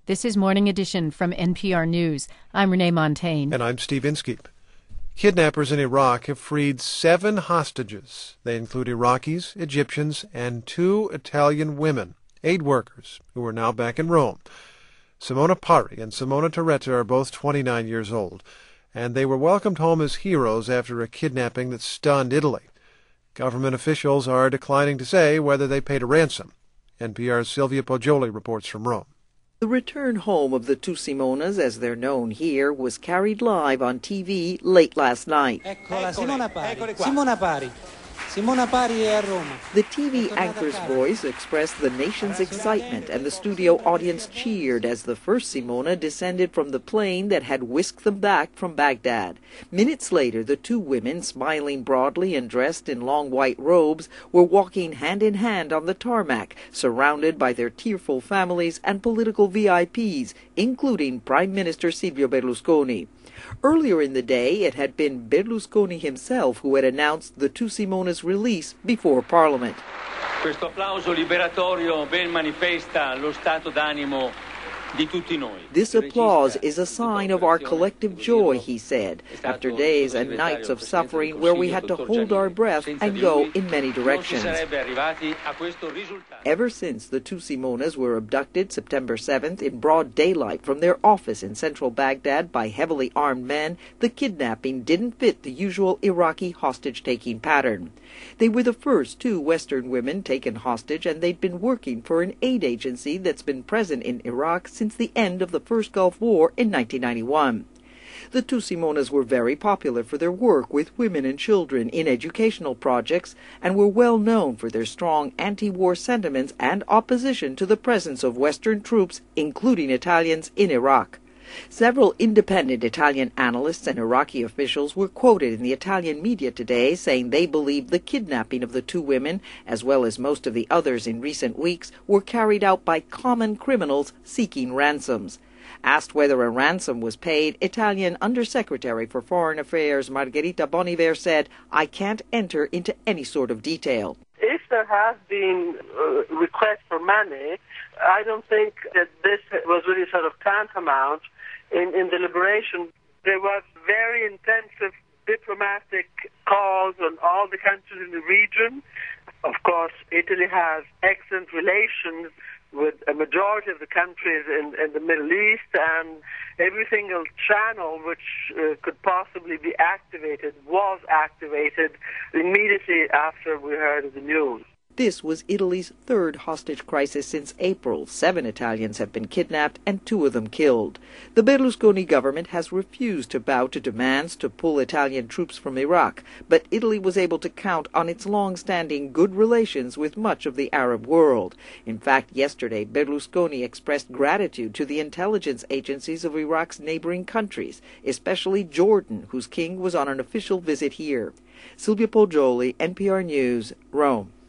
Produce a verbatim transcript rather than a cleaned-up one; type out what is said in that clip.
This is Morning Edition from N P R News. I'm Renee Montagne. And I'm Steve Inskeep. Kidnappers in Iraq have freed seven hostages. They include Iraqis, Egyptians, and two Italian women, aid workers, who are now back in Rome. Simona Pari and Simona Turretta are both twenty-nine years old, and they were welcomed home as heroes after a kidnapping that stunned Italy. Government officials are declining to say whether they paid a ransom. N P R's Silvia Poggioli reports from Rome. The return home of the two Simonas, as they're known here, was carried live on T V late last night. Eccola, Simona Pari. Simona Pari. Simona Pari è a Roma. The T V anchor's voice expressed the nation's excitement, and the studio audience cheered as the first Simona descended from the plane that had whisked them back from Baghdad. Minutes later, the two women, smiling broadly and dressed in long white robes, were walking hand in hand on the tarmac, surrounded by their tearful families and political V I Ps, including Prime Minister Silvio Berlusconi. Earlier in the day, it had been Berlusconi himself who had announced the two Simonas' release before Parliament. Questo applauso liberatorio ben manifesta lo stato d'animo di tutti noi. This applause is a sign of our collective joy, he said, after days and nights of suffering where we had to hold our breath and go in many directions. Ever since the two Simonas were abducted September seventh in broad daylight from their office in central Baghdad by heavily armed men, the kidnapping didn't fit the usual Iraqi hostage-taking pattern. They were the first two Western women taken hostage, and they'd been working for an aid agency that's been present in Iraq since the end of the first Gulf War in nineteen ninety-one. The two Simonas were very popular for their work with women and children in educational projects, and were well known for their strong anti-war sentiments and opposition to the presence of Western troops, including Italians, in Iraq. Several independent Italian analysts and Iraqi officials were quoted in the Italian media today saying they believe the kidnapping of the two women, as well as most of the others in recent weeks, were carried out by common criminals seeking ransoms. Asked whether a ransom was paid, Italian Undersecretary for Foreign Affairs Margherita Boniver said, "I can't enter into any sort of detail." If there has been a request for money, I don't think that this was really sort of tantamount in, in the liberation. There was very intensive diplomatic calls on all the countries in the region. Of course, Italy has excellent relations with a majority of the countries in, in the Middle East, and every single channel which uh, could possibly be activated was activated immediately after we heard of the news. This was Italy's third hostage crisis since April. Seven Italians have been kidnapped and two of them killed. The Berlusconi government has refused to bow to demands to pull Italian troops from Iraq, but Italy was able to count on its long-standing good relations with much of the Arab world. In fact, yesterday, Berlusconi expressed gratitude to the intelligence agencies of Iraq's neighboring countries, especially Jordan, whose king was on an official visit here. Silvia Poggioli, N P R News, Rome.